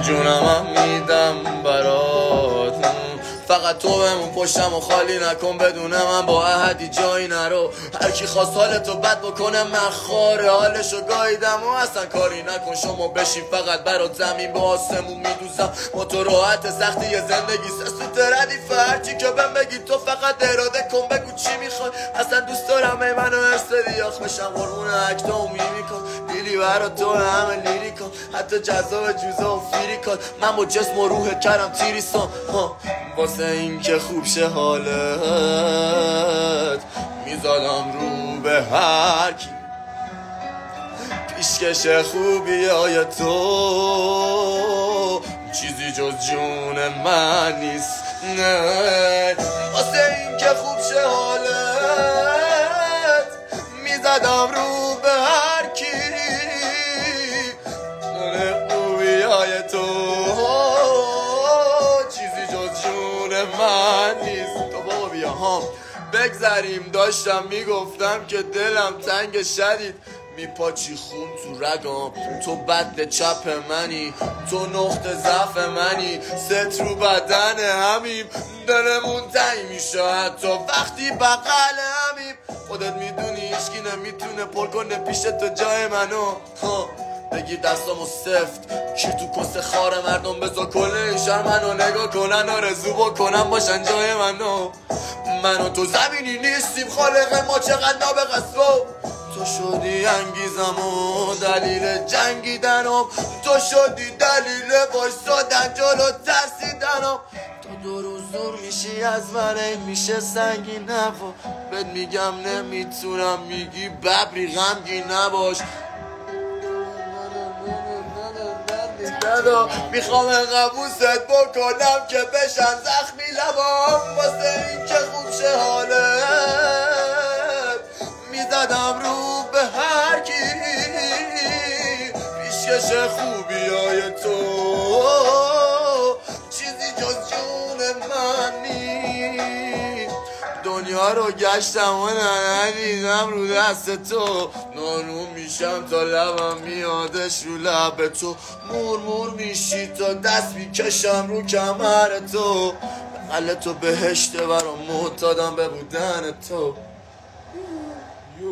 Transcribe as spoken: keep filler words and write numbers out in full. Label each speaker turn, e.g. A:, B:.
A: جونمم میدم برات، فقط تو بهمون پشتم و خالی نکن بدونه من با احدی جایی نرو. هر کی خواست حالتو بد بکنه من خاره حالشو گاییدم و اصلا کاری نکن شما بشین فقط برات زمین با آسمون میدوزم. با تو راحت سختی یه زندگی سستو ردیف هرچی که بهم بگی تو فقط اراده کن بگو چی میخوای. اصلا دوست دارم ای منو ارسدیاخ بشم قربون اکتا و میمی کن لیلی برا تو همه لیلی کن حتی جذاب جوزه و فیری کن. من با جسم و روح کردم تیریستان واسه این که خوب شه حالت میزادم رو به هر کی پیشکش خوبی های تو چیزی جز جون من نیست. نه واسه این که خوب شه حالت میزدم رو به هر کی خوبی های تو چیزی جز جون من نیست. تو بابا بیا هم بگذریم داشتم میگفتم که دلم تنگ شدید میپاچی خون تو رگام تو بد چپ منی تو نقطه ضعف منی ست رو بدن همیم دلمون تنگ میشه حتی وقتی بغل همیم. خودت میدونی هیچکی نمیتونه پر کنه پیش تو جای منو. بگیر دستامو سفت کیر تو کست خار مردم بذار کل این شهر منو نگاه کنن آرزو بکنن باشن جای منو. منو تو زمینی نیستیم خالق ما چقدر نابغسو. تو شدی انگیزم و دلیل جنگیدنم تو شدی دلیل وایسادن جلو ترسیدنم. تو دو روز دور میشی از من میشه سنگین نبا بهت میگم نمیتونم میگی ببری غمگین نباش. میخوام قبوست بکنم که بشن زخمی لبام واسه این که خوب شه حالت میزدم رو به هر کی پیشکش خوبی های تو چیزی جز جون من نیست. دنیا رو گشتم و ندیدم رو دست تو نانو میشم تا لبم میادش رو لب تو مور مور میشی تا دست میکشم رو کمر تو بغل تو بهشته برام معتادم به بودن تو.